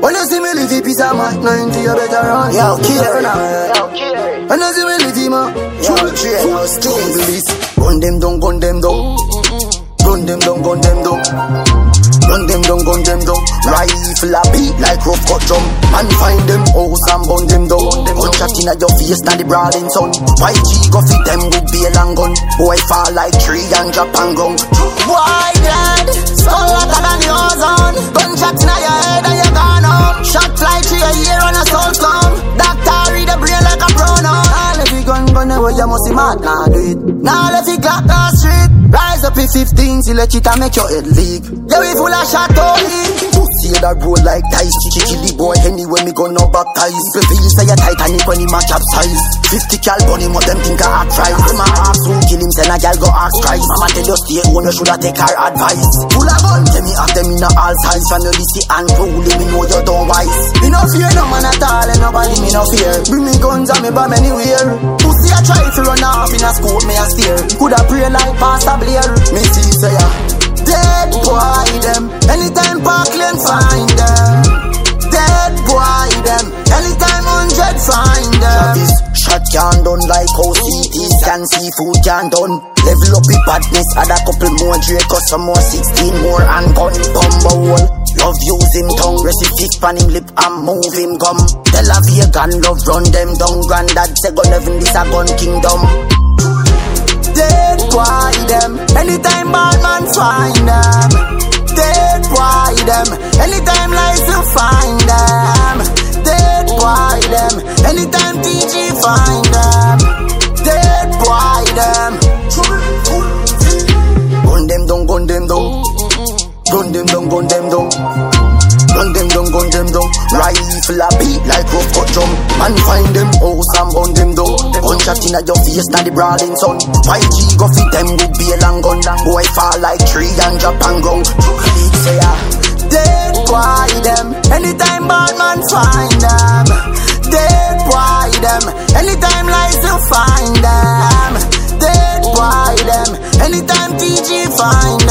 When you see me live it, peace of mind, 90, you better run. Yo, killer now. When you see me live it, man. Yo, train, yo, skills. Gun them down, gun them down. Gun them down, gun them down. Gun them down, gun them down. Rifle a beat like rough cut drum. Man find them house and bun them down. Gunshot inna your face, now the brawling sun. YG go fit them with bail and gun. Boy fall like tree and drop and ground. Boy dead, skull hotter than the ozone. Gunshot inna your head and you gone home. Shot fly through your ear and a soul come. Doctor read the brain like a pronoun. Now let it gun away, you must be mad, nah do it. Now let it clock the street. Rise up in 15, see let it and make your head leak. Yeah, we full of shot only. See that roll like dice. Kill the boy anyway, me gun no baptize. People feel say a Titanic when he match up size. 50 cal bunny, what them think I act right. Them a ask who kill him, then a gal go ask Christ. Mama tell you stay home, you shoulda take her advice. Full of gun, tell me have them in a all size. Family see and truly, me know you don't wise. Me no fear no man at all, and nobody me no fear. Bring me guns and me bomb anywhere. Pussy a try to run off in a school, me a steer. Coulda pray like Pastor Blair. Me see say ya dead boy them. Anytime Parkland find them. Dead boy them. Anytime 100 find them. Shot can done like how CT scan seafood can done. Level up with badness, add a couple more Draco, some more 16 more and gun bumble hole. Love using tongue, recipe pan him lip and move him gum. Tell a vegan love run them down. Granddad say gun heaven this a gun kingdom. Dead boy them. Anytime bad man find them. Dead boy them. Anytime lies to find them. Dead boy them. Anytime TG find them. Dead boy them. Gun them down, gun them down. Gun them down, gun them down. Gun them down, gun them down. Rifle a beat like rough cut drum. Man find them house and bun them down. Gunshot inna your face, now the brawling sun. YG go fit them with bail and gun. Boy fall like tree and drop and ground. Say ya, dead boy them. Anytime bad man find them. Dead boy them. Anytime lies to find them. Dead boy them. Anytime TG find